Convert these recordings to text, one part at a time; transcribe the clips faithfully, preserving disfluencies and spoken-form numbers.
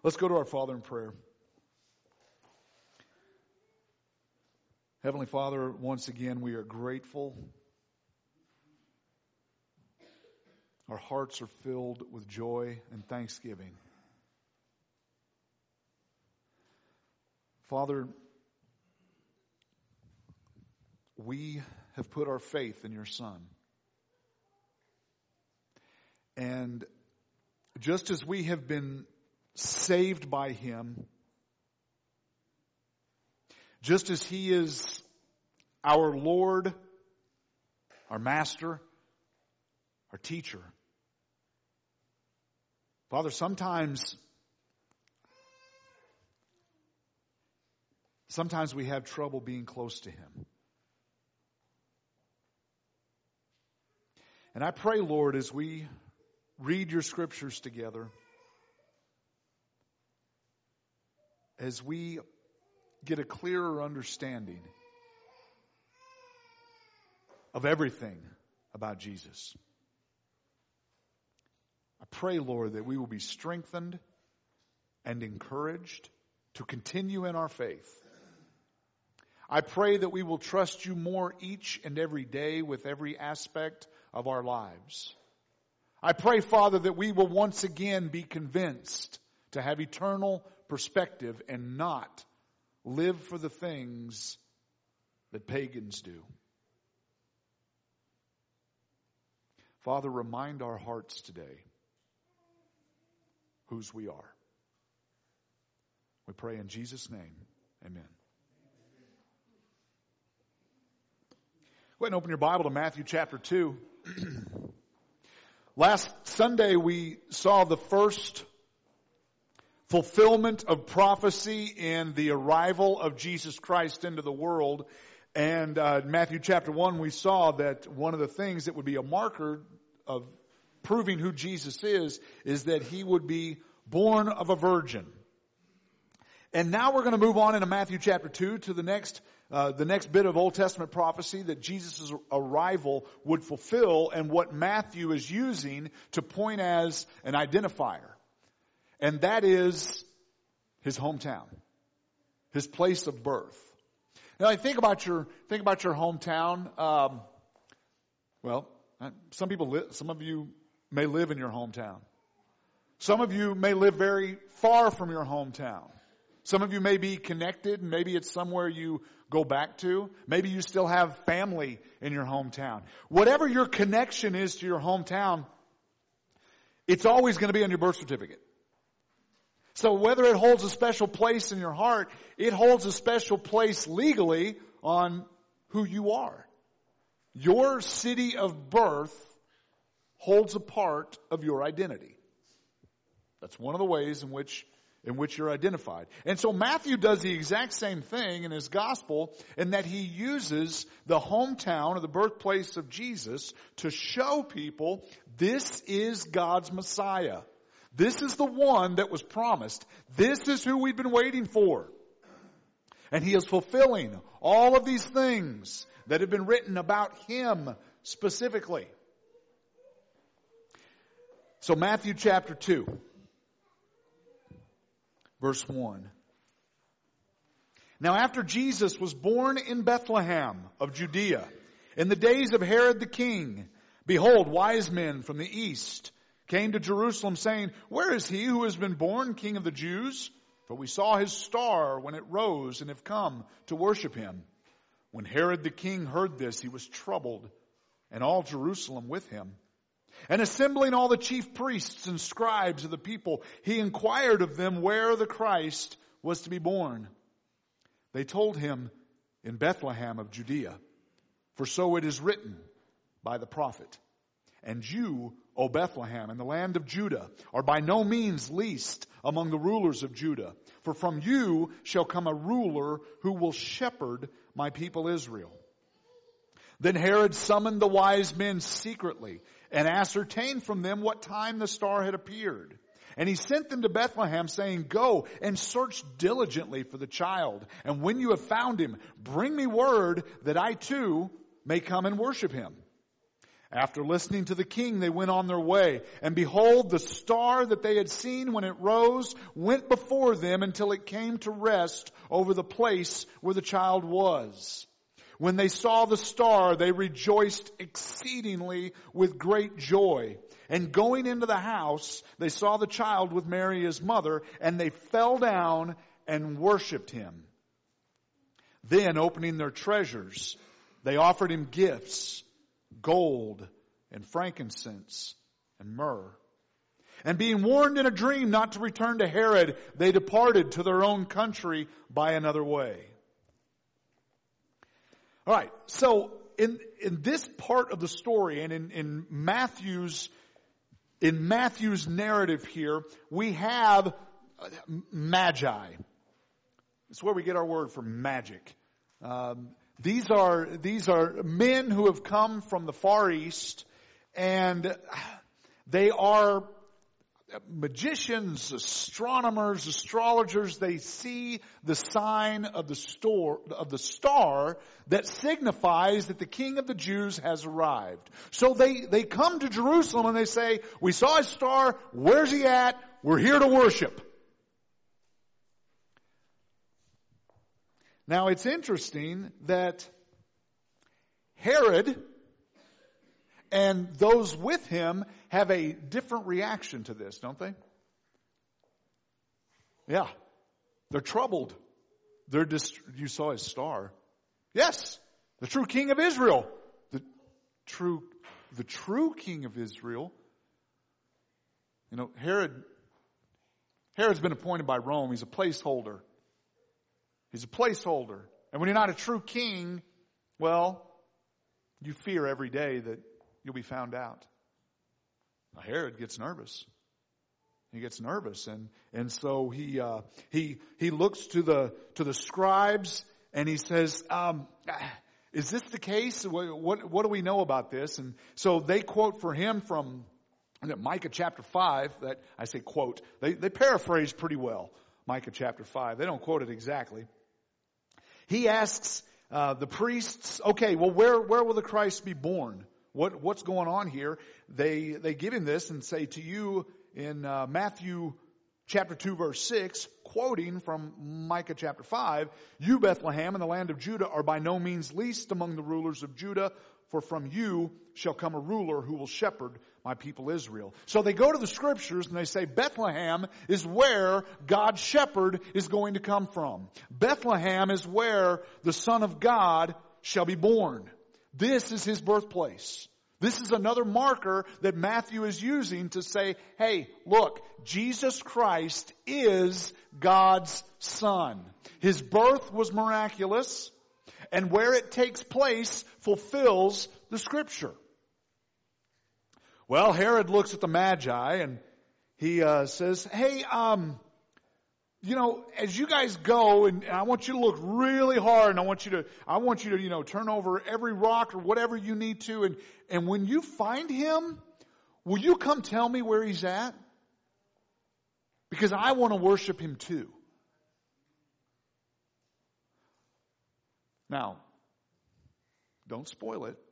Let's go to our Father in prayer. Heavenly Father, once again, we are grateful. Our hearts are filled with joy and thanksgiving. Father, we have put our faith in your Son. And just as we have been saved by him, just as he is our Lord, our Master, our Teacher, Father, sometimes, sometimes we have trouble being close to him. And I pray, Lord, as we read your scriptures together, as we get a clearer understanding of everything about Jesus, I pray, Lord, that we will be strengthened and encouraged to continue in our faith. I pray that we will trust you more each and every day with every aspect of our lives. I pray, Father, that we will once again be convinced to have eternal perspective and not live for the things that pagans do. Father, remind our hearts today whose we are. We pray in Jesus' name. Amen. Go ahead and open your Bible to Matthew chapter two. Last Sunday we saw the first fulfillment of prophecy in the arrival of Jesus Christ into the world. And uh, in Matthew chapter one we saw that one of the things that would be a marker of proving who Jesus is, is that he would be born of a virgin. And now we're going to move on into Matthew chapter two to the next uh, the next bit of Old Testament prophecy that Jesus' arrival would fulfill, and what Matthew is using to point as an identifier. And that is his hometown, his place of birth. Now, I think about your think about your hometown. Um, well, some people, li- some of you may live in your hometown. Some of you may live very far from your hometown. Some of you may be connected, and maybe it's somewhere you go back to. Maybe you still have family in your hometown. Whatever your connection is to your hometown, it's always going to be on your birth certificate. So whether it holds a special place in your heart, it holds a special place legally on who you are. Your city of birth holds a part of your identity. That's one of the ways in which in which you're identified. And so Matthew does the exact same thing in his gospel, in that he uses the hometown or the birthplace of Jesus to show people this is God's Messiah. This is the one that was promised. This is who we've been waiting for. And he is fulfilling all of these things that have been written about him specifically. So Matthew chapter two. Verse one. Now after Jesus was born in Bethlehem of Judea, in the days of Herod the king, behold, wise men from the east came to Jerusalem, saying, where is he who has been born King of the Jews? For we saw his star when it rose and have come to worship him. When Herod the king heard this, he was troubled, and all Jerusalem with him. And assembling all the chief priests and scribes of the people, he inquired of them where the Christ was to be born. They told him, in Bethlehem of Judea, for so it is written by the prophet. And you, O Bethlehem, in the land of Judah, are by no means least among the rulers of Judah. For from you shall come a ruler who will shepherd my people Israel. Then Herod summoned the wise men secretly and ascertained from them what time the star had appeared. And he sent them to Bethlehem, saying, go and search diligently for the child. And when you have found him, bring me word that I too may come and worship him. After listening to the king, they went on their way. And behold, the star that they had seen when it rose went before them until it came to rest over the place where the child was. When they saw the star, they rejoiced exceedingly with great joy. And going into the house, they saw the child with Mary his mother, and they fell down and worshipped him. Then, opening their treasures, they offered him gifts, gold and frankincense and myrrh. And being warned in a dream not to return to Herod, they departed to their own country by another way. All right, so in in this part of the story, and in, in Matthew's in Matthew's narrative here, we have magi. It's where we get our word for magic. Um, these are these are men who have come from the Far East, and they are magicians, astronomers, astrologers. They see the sign of the store, of the star that signifies that the King of the Jews has arrived. So they, they come to Jerusalem and they say, we saw his star. Where's he at? We're here to worship. Now it's interesting that Herod and those with him have a different reaction to this, don't they? Yeah. They're troubled. They're dist- you saw his star. Yes. The true king of Israel. The true, the true king of Israel. You know, Herod, Herod's been appointed by Rome. He's a placeholder. He's a placeholder. And when you're not a true king, well, you fear every day that you'll be found out. Now, Herod gets nervous. He gets nervous, and and so he uh, he he looks to the to the scribes and he says, um, "Is this the case? What, what what do we know about this?" And so they quote for him from Micah chapter five. That I say quote. They they paraphrase pretty well Micah chapter five. They don't quote it exactly. He asks uh, the priests, "Okay, well, where where will the Christ be born? What what's going on here?" They they give him this and say to you in uh, Matthew chapter two verse six, quoting from Micah chapter five, "You, Bethlehem, in the land of Judah, are by no means least among the rulers of Judah, for from you shall come a ruler who will shepherd my people Israel." So they go to the scriptures and they say Bethlehem is where God's shepherd is going to come from. Bethlehem is where the Son of God shall be born. This is his birthplace. This is another marker that Matthew is using to say, hey, look, Jesus Christ is God's Son. His birth was miraculous, and where it takes place fulfills the Scripture. Well, Herod looks at the Magi and he uh, says, hey, um, you know, as you guys go, and I want you to look really hard, and I want you to, I want you to, you know, turn over every rock or whatever you need to, and, and when you find him, will you come tell me where he's at? Because I want to worship him too. Now, don't spoil it.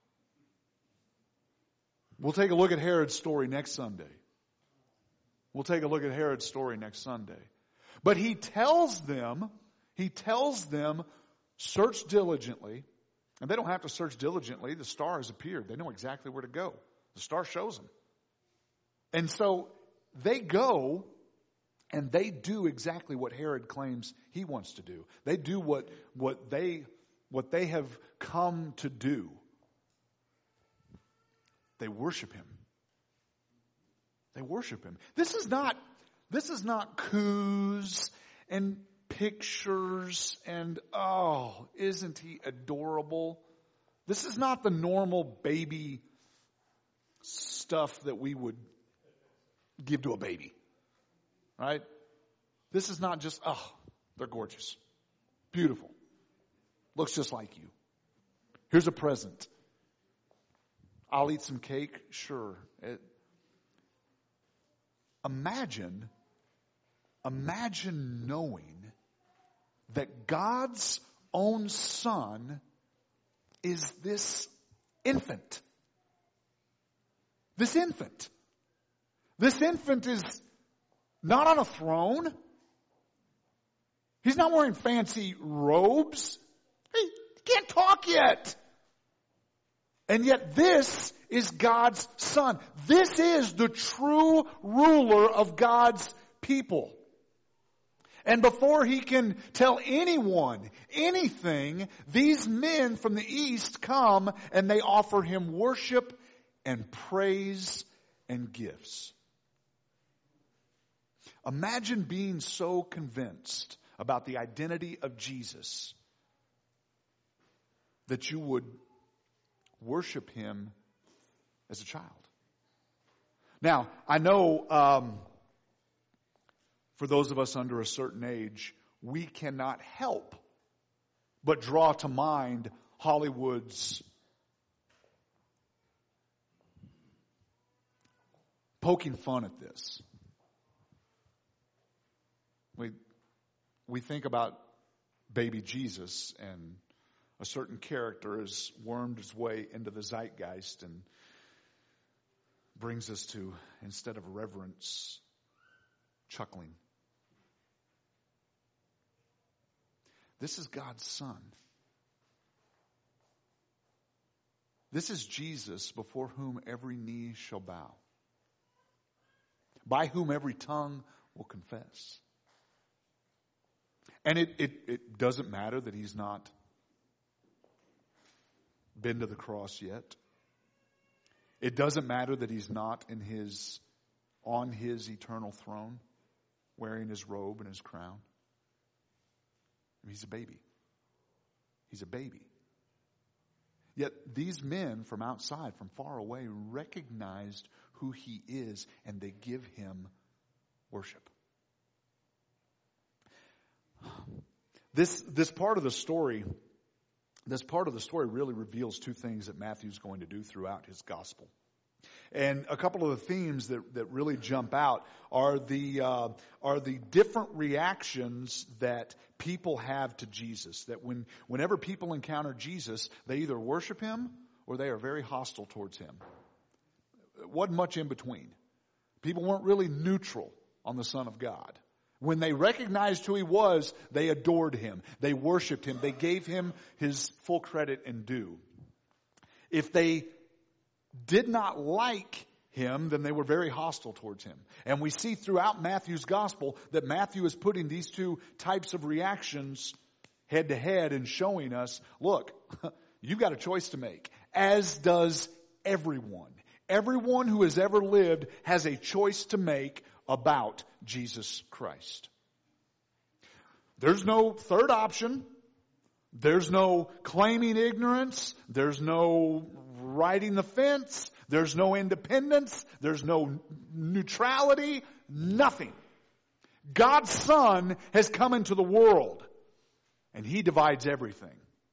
We'll take a look at Herod's story next Sunday. We'll take a look at Herod's story next Sunday. But he tells them, he tells them, search diligently. And they don't have to search diligently. The star has appeared. They know exactly where to go. The star shows them. And so they go and they do exactly what Herod claims he wants to do. They do what, what they, what they have come to do. They worship him. They worship him. This is not This is not coups and pictures and, oh, isn't he adorable? This is not the normal baby stuff that we would give to a baby, right? This is not just, oh, they're gorgeous, beautiful, looks just like you. Here's a present. I'll eat some cake, sure. It, imagine Imagine knowing that God's own Son is this infant. This infant. This infant is not on a throne. He's not wearing fancy robes. He can't talk yet. And yet this is God's son. This is the true ruler of God's people. And before he can tell anyone anything, these men from the east come and they offer him worship and praise and gifts. Imagine being so convinced about the identity of Jesus that you would worship him as a child. Now, I know um, for those of us under a certain age, we cannot help but draw to mind Hollywood's poking fun at this. We, we think about baby Jesus, and a certain character has wormed its way into the zeitgeist and brings us to, instead of reverence, chuckling. This is God's Son. This is Jesus before whom every knee shall bow, by whom every tongue will confess. And it, it, it doesn't matter that he's not been to the cross yet. It doesn't matter that he's not in his, on his eternal throne, wearing his robe and his crown. He's a baby. He's a baby. Yet these men from outside, from far away, recognized who he is, and they give him worship. This, this part of the story, this part of the story really reveals two things that Matthew's going to do throughout his gospel. And a couple of the themes that, that really jump out are the uh, are the different reactions that people have to Jesus. That when whenever people encounter Jesus, they either worship him or they are very hostile towards him. It wasn't much in between. People weren't really neutral on the Son of God. When they recognized who he was, they adored him. They worshiped him. They gave him his full credit and due. If they did not like him, then they were very hostile towards him. And we see throughout Matthew's gospel that Matthew is putting these two types of reactions head to head and showing us, look, you've got a choice to make, as does everyone. Everyone who has ever lived has a choice to make about Jesus Christ. There's no third option. There's no claiming ignorance. There's no riding the fence. There's no independence. There's no neutrality. Nothing. God's Son has come into the world, and he divides everything.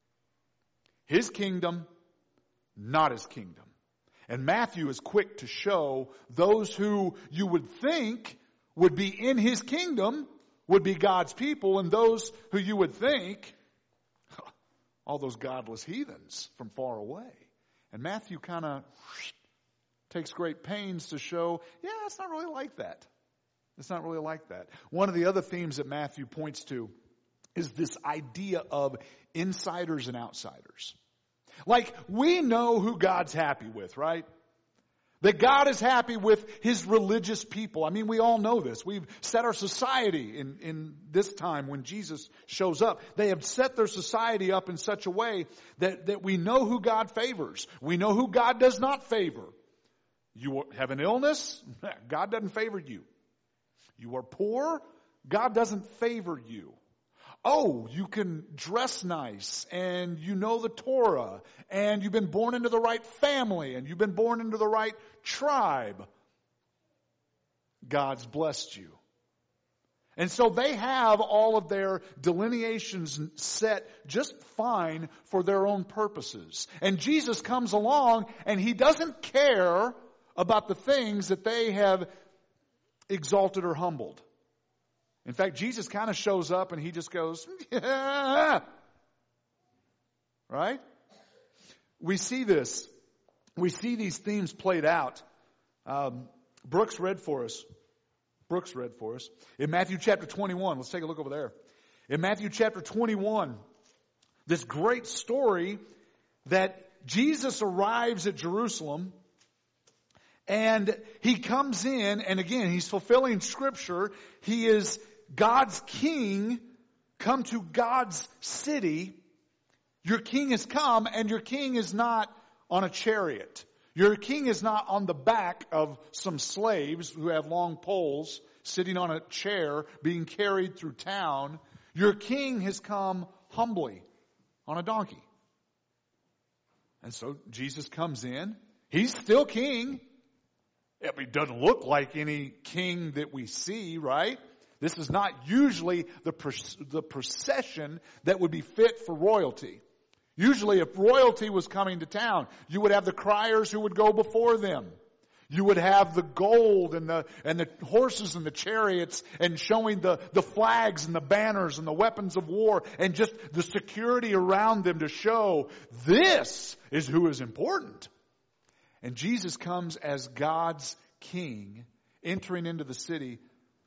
His kingdom, not his kingdom. And Matthew is quick to show those who you would think would be in his kingdom would be God's people, and those who you would think, all those godless heathens from far away. And Matthew kind of takes great pains to show, yeah, it's not really like that. It's not really like that. One of the other themes that Matthew points to is this idea of insiders and outsiders. Like, we know who God's happy with, right? That God is happy with his religious people. I mean, we all know this. We've set our society in, in this time when Jesus shows up. They have set their society up in such a way that, that we know who God favors. We know who God does not favor. You have an illness? God doesn't favor you. You are poor? God doesn't favor you. Oh, you can dress nice, and you know the Torah, and you've been born into the right family, and you've been born into the right tribe. God's blessed you. And so they have all of their delineations set just fine for their own purposes. And Jesus comes along, and he doesn't care about the things that they have exalted or humbled. In fact, Jesus kind of shows up and he just goes, yeah. Right? We see this. We see these themes played out Um, Brooks read for us. Brooks read for us. In Matthew chapter twenty-one, let's take a look over there. In Matthew chapter twenty-one, this great story that Jesus arrives at Jerusalem and he comes in, and again, he's fulfilling Scripture. He is God's king, come to God's city. Your king has come, and your king is not on a chariot. Your king is not on the back of some slaves who have long poles sitting on a chair being carried through town. Your king has come humbly on a donkey. And so Jesus comes in. He's still king. He doesn't look like any king that we see, right? This is not usually the, the procession that would be fit for royalty. Usually if royalty was coming to town, you would have the criers who would go before them. You would have the gold and the and the horses and the chariots and showing the, the flags and the banners and the weapons of war and just the security around them to show this is who is important. And Jesus comes as God's king, entering into the city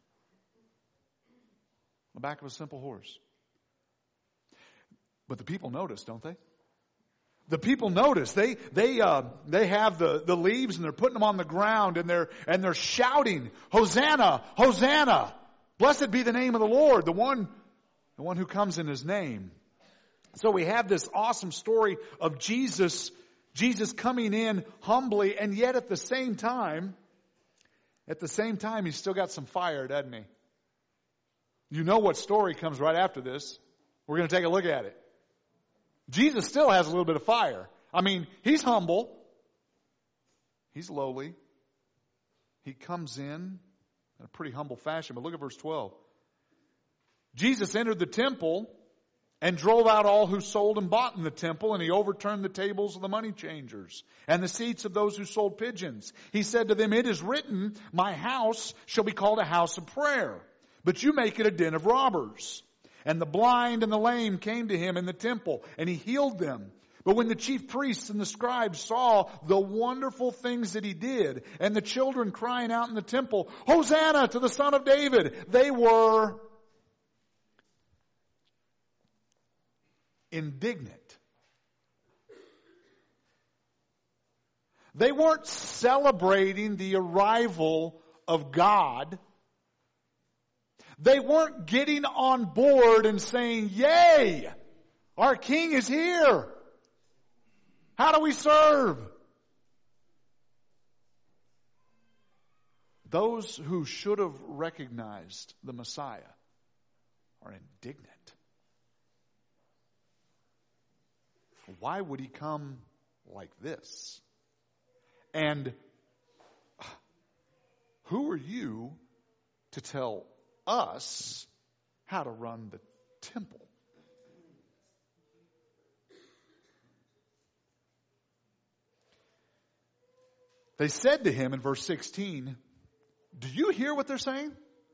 on the back of a simple horse. But the people notice, don't they? The people notice. They they uh, they have the, the leaves and they're putting them on the ground and they're and they're shouting, Hosanna, Hosanna! Blessed be the name of the Lord, the one the one who comes in His name. So we have this awesome story of Jesus, Jesus coming in humbly, and yet at the same time, at the same time, He's still got some fire, doesn't He? You know what story comes right after this. We're going to take a look at it. Jesus still has a little bit of fire. I mean, He's humble. He's lowly. He comes in in a pretty humble fashion. But look at verse twelve. Jesus entered the temple and drove out all who sold and bought in the temple, and He overturned the tables of the money changers and the seats of those who sold pigeons. He said to them, "It is written, my house shall be called a house of prayer, but you make it a den of robbers." And the blind and the lame came to Him in the temple, and He healed them. But when the chief priests and the scribes saw the wonderful things that He did, and the children crying out in the temple, "Hosanna to the Son of David," they were indignant. They weren't celebrating the arrival of God. They weren't getting on board and saying, "Yay! Our King is here. How do we serve?" Those who should have recognized the Messiah are indignant. Why would He come like this? And who are you to tell us how to run the temple? They said to Him in verse sixteen, "Do you hear what they're saying?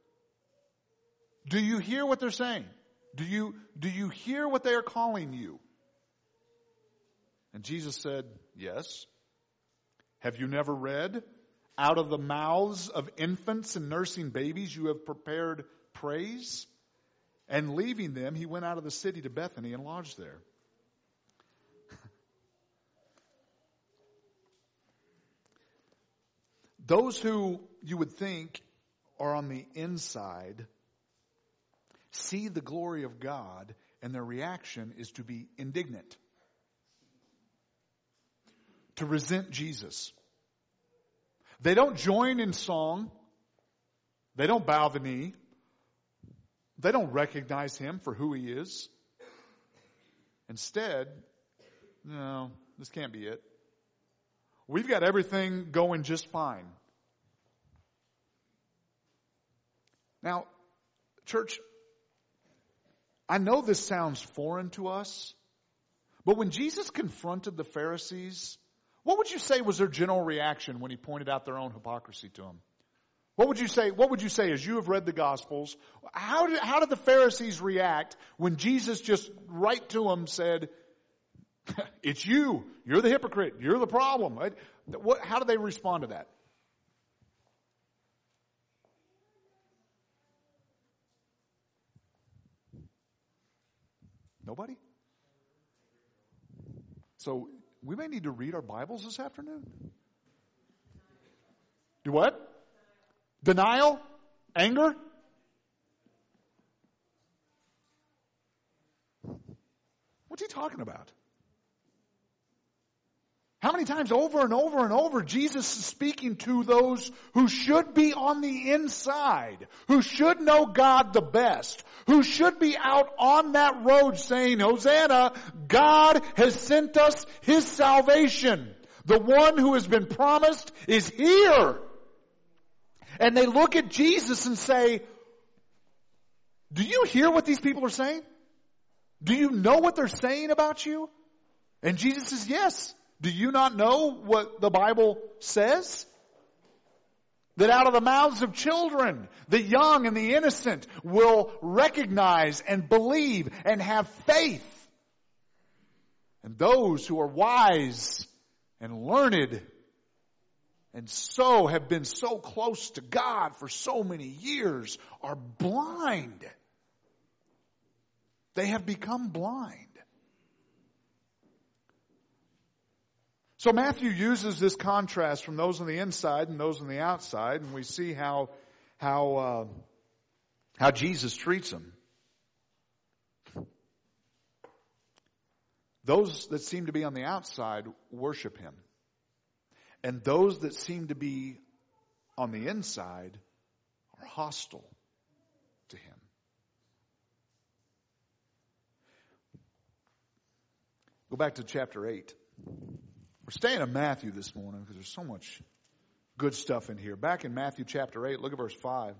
Do you hear what they're saying? Do you, do you hear what they are calling you?" And Jesus said, "Yes. Have you never read? Out of the mouths of infants and nursing babies you have prepared praise." And leaving them, He went out of the city to Bethany and lodged there. Those who you would think are on the inside see the glory of God, and their reaction is to be indignant, to resent Jesus. They don't join in song. They don't bow the knee. They don't recognize Him for who He is. Instead, no, this can't be it. We've got everything going just fine. Now, church, I know this sounds foreign to us, but when Jesus confronted the Pharisees, what would you say was their general reaction when He pointed out their own hypocrisy to them? What would you say, what would you say as you have read the Gospels? How did, how did the Pharisees react when Jesus just right to them said, "It's you. You're the hypocrite. You're the problem." What, how did they respond to that? Nobody? So we may need to read our Bibles this afternoon. Do what? Denial? Anger? What's he talking about? How many times over and over and over Jesus is speaking to those who should be on the inside, who should know God the best, who should be out on that road saying, Hosanna, God has sent us His salvation. The one who has been promised is here. And they look at Jesus and say, do you hear what these people are saying? Do you know what they're saying about you? And Jesus says, yes. Do you not know what the Bible says? That out of the mouths of children, the young and the innocent will recognize and believe and have faith. And those who are wise and learned and so have been so close to God for so many years are blind. They have become blind. So Matthew uses this contrast from those on the inside and those on the outside, and we see how how uh, how Jesus treats them. Those that seem to be on the outside worship Him, and those that seem to be on the inside are hostile to Him. Go back to chapter eight. We're staying in Matthew this morning because there's so much good stuff in here. Back in Matthew chapter eight, look at verse five.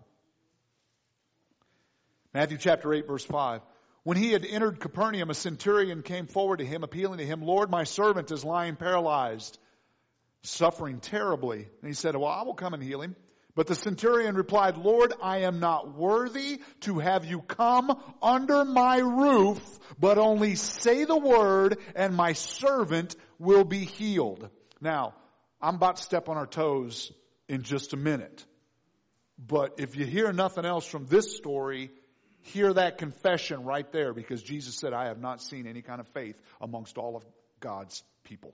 Matthew chapter eight, verse five. When he had entered Capernaum, a centurion came forward to him, appealing to him, Lord, my servant is lying paralyzed, suffering terribly. And he said, well, I will come and heal him. But the centurion replied, Lord, I am not worthy to have you come under my roof, but only say the word and my servant will be healed. Now, I'm about to step on our toes in just a minute. But if you hear nothing else from this story, hear that confession right there, because Jesus said, I have not seen any kind of faith amongst all of God's people.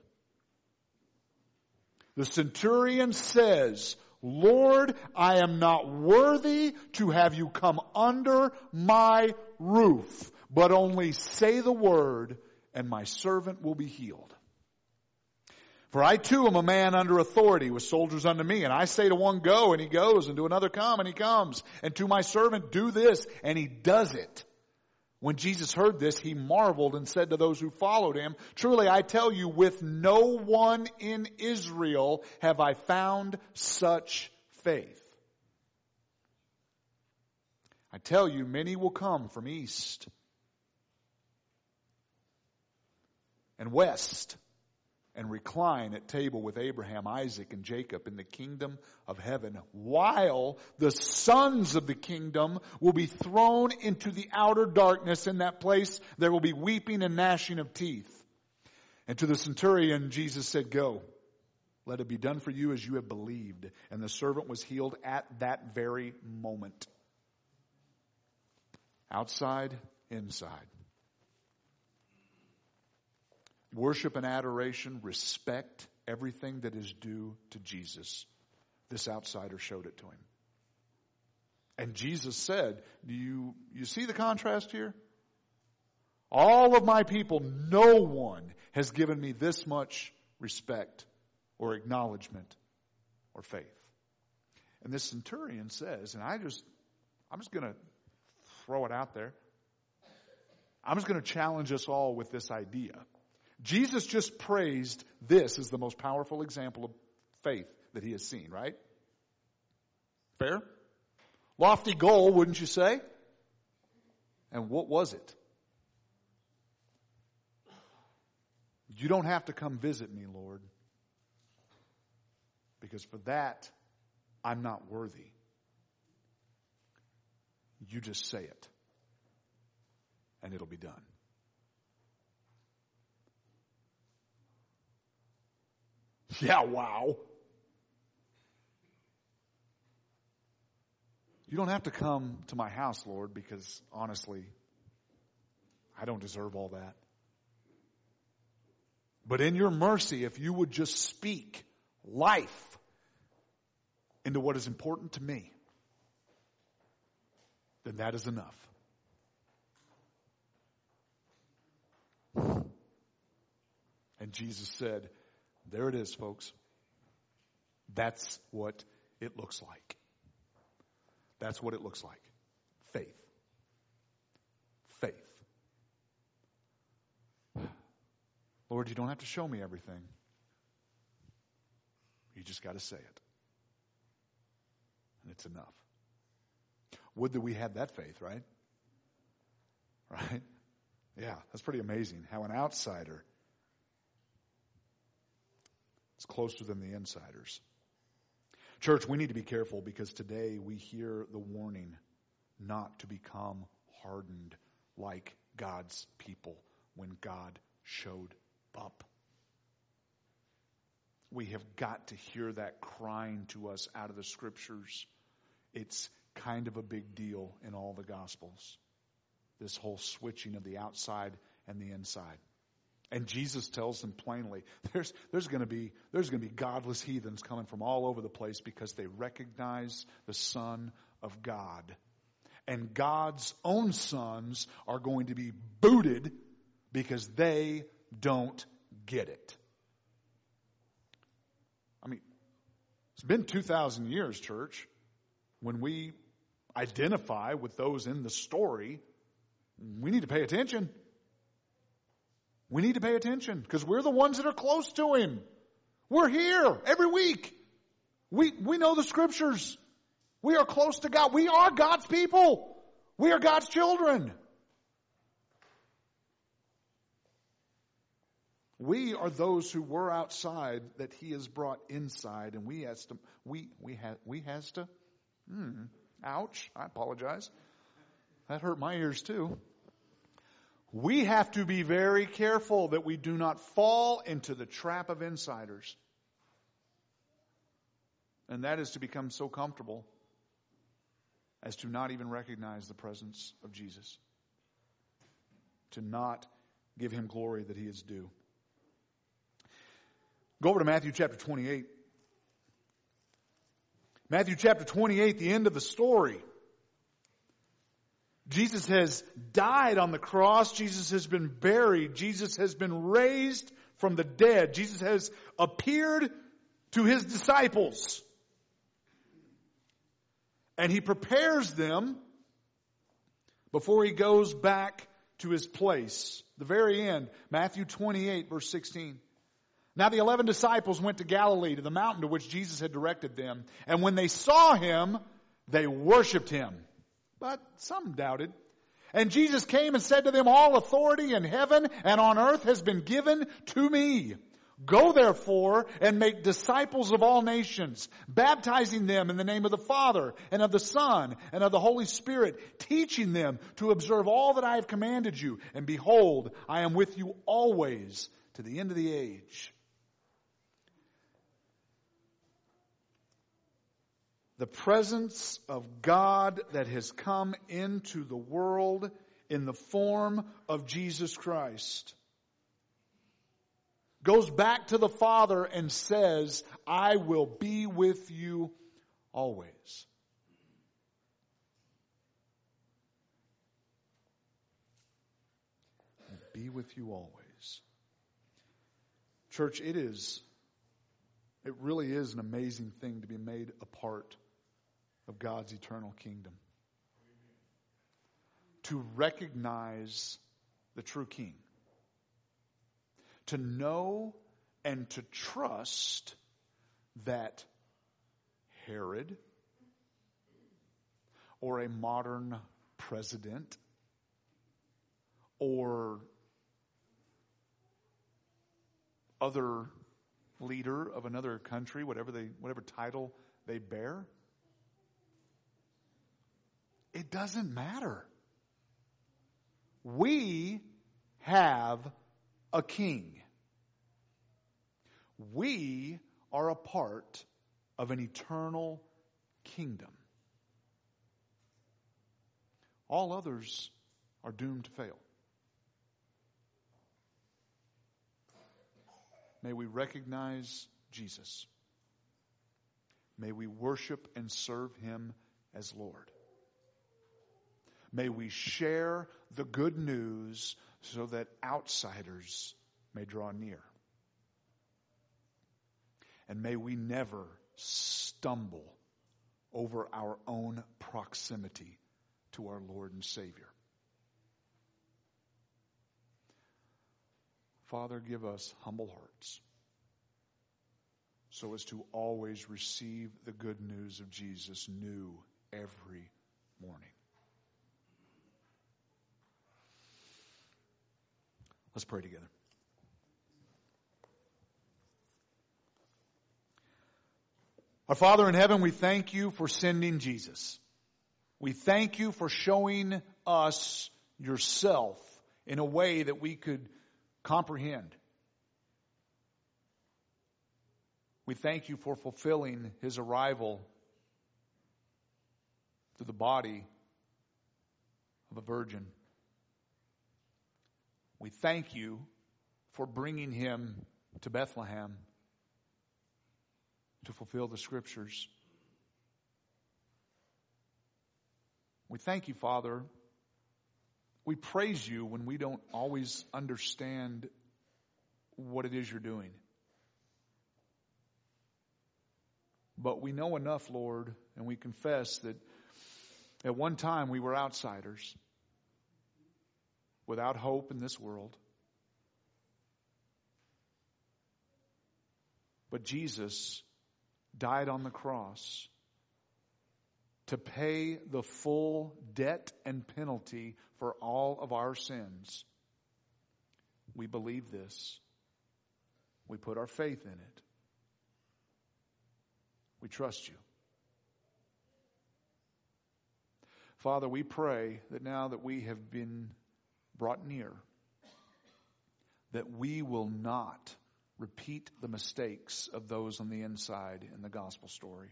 The centurion says, Lord, I am not worthy to have you come under my roof, but only say the word and my servant will be healed. For I too am a man under authority with soldiers under me, and I say to one go and he goes, and to another come and he comes, and to my servant do this and he does it. When Jesus heard this, he marveled and said to those who followed him, truly I tell you, with no one in Israel have I found such faith. I tell you, many will come from east and west and recline at table with Abraham, Isaac, and Jacob in the kingdom of heaven, while the sons of the kingdom will be thrown into the outer darkness. In that place there will be weeping and gnashing of teeth. And to the centurion Jesus said, go, let it be done for you as you have believed. And the servant was healed at that very moment. Outside, inside. Worship and adoration, respect everything that is due to Jesus. This outsider showed it to him. And Jesus said, do you, you see the contrast here? All of my people, no one has given me this much respect or acknowledgement or faith. And this centurion says, and I just, I'm just going to throw it out there. I'm just going to challenge us all with this idea. Jesus just praised this as the most powerful example of faith that he has seen, right? Fair? Lofty goal, wouldn't you say? And what was it? You don't have to come visit me, Lord, because for that, I'm not worthy. You just say it, and it'll be done. Yeah, wow. You don't have to come to my house, Lord, because honestly, I don't deserve all that. But in your mercy, if you would just speak life into what is important to me, then that is enough. And Jesus said, there it is, folks. That's what it looks like. That's what it looks like. Faith. Faith. Lord, you don't have to show me everything. You just got to say it. And it's enough. Would that we had that faith, right? Right? Yeah, that's pretty amazing how an outsider is closer than the insiders. Church, we need to be careful because today we hear the warning not to become hardened like God's people when God showed up. We have got to hear that crying to us out of the Scriptures. It's kind of a big deal in all the Gospels. This whole switching of the outside and the inside. And Jesus tells them plainly, there's, there's going to be, there's going to be godless heathens coming from all over the place because they recognize the Son of God. And God's own sons are going to be booted because they don't get it. I mean, it's been two thousand years, church, when we identify with those in the story. We need to pay attention. We need to pay attention because we're the ones that are close to Him. We're here every week. We, we know the Scriptures. We are close to God. We are God's people. We are God's children. We are those who were outside that He has brought inside, and we has to. We we have we has to. Hmm, ouch! I apologize. That hurt my ears too. We have to be very careful that we do not fall into the trap of insiders. And that is to become so comfortable as to not even recognize the presence of Jesus. To not give Him glory that He is due. Go over to Matthew chapter twenty-eight. Matthew chapter twenty-eight, the end of the story. Jesus has died on the cross. Jesus has been buried. Jesus has been raised from the dead. Jesus has appeared to His disciples. And He prepares them before He goes back to His place. The very end, Matthew twenty-eight, verse sixteen. Now the eleven disciples went to Galilee, to the mountain to which Jesus had directed them. And when they saw Him, they worshiped Him. But some doubted. And Jesus came and said to them, all authority in heaven and on earth has been given to me. Go therefore and make disciples of all nations, baptizing them in the name of the Father and of the Son and of the Holy Spirit, teaching them to observe all that I have commanded you. And behold, I am with you always to the end of the age. The presence of God that has come into the world in the form of Jesus Christ goes back to the Father and says, I will be with you always. I'll be with you always. Church, it is, it really is an amazing thing to be made a part of God's eternal kingdom. To recognize the true King. To know and to trust that Herod or a modern president or other leader of another country, whatever they, whatever title they bear, it doesn't matter. We have a king. We are a part of an eternal kingdom. All others are doomed to fail. May we recognize Jesus. May we worship and serve Him as Lord. May we share the good news so that outsiders may draw near. And may we never stumble over our own proximity to our Lord and Savior. Father, give us humble hearts so as to always receive the good news of Jesus new every morning. Let's pray together. Our Father in heaven, we thank you for sending Jesus. We thank you for showing us yourself in a way that we could comprehend. We thank you for fulfilling his arrival through the body of a virgin. We thank you for bringing him to Bethlehem to fulfill the Scriptures. We thank you, Father. We praise you when we don't always understand what it is you're doing. But we know enough, Lord, and we confess that at one time we were outsiders, without hope in this world. But Jesus died on the cross to pay the full debt and penalty for all of our sins. We believe this. We put our faith in it. We trust you. Father, we pray that now that we have been brought near, that we will not repeat the mistakes of those on the inside in the gospel story,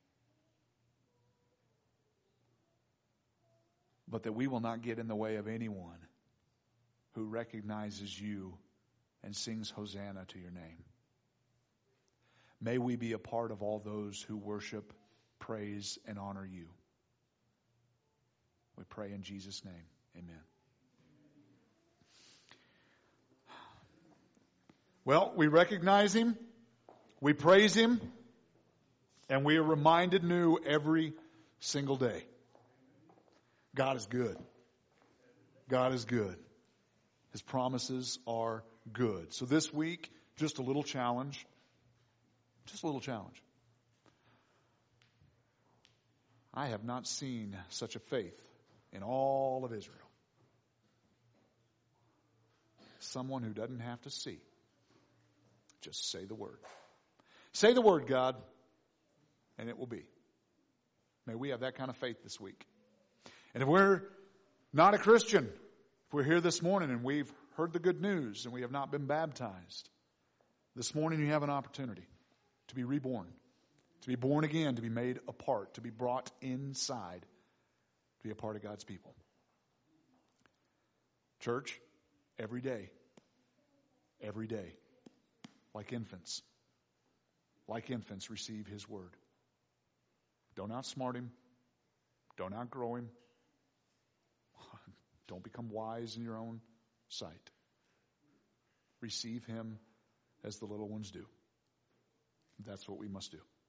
but that we will not get in the way of anyone who recognizes you and sings Hosanna to your name. May we be a part of all those who worship, praise, and honor you. We pray in Jesus' name. Amen. Well, we recognize him, we praise him, and we are reminded new every single day. God is good. God is good. His promises are good. So this week, just a little challenge. Just a little challenge. I have not seen such a faith in all of Israel. Someone who doesn't have to see. Just say the word. Say the word, God, and it will be. May we have that kind of faith this week. And if we're not a Christian, if we're here this morning and we've heard the good news and we have not been baptized, this morning you have an opportunity to be reborn, to be born again, to be made a part, to be brought inside, to be a part of God's people. Church, every day, every day, like infants, like infants receive his word. Don't outsmart him. Don't outgrow him. Don't become wise in your own sight. Receive him as the little ones do. That's what we must do.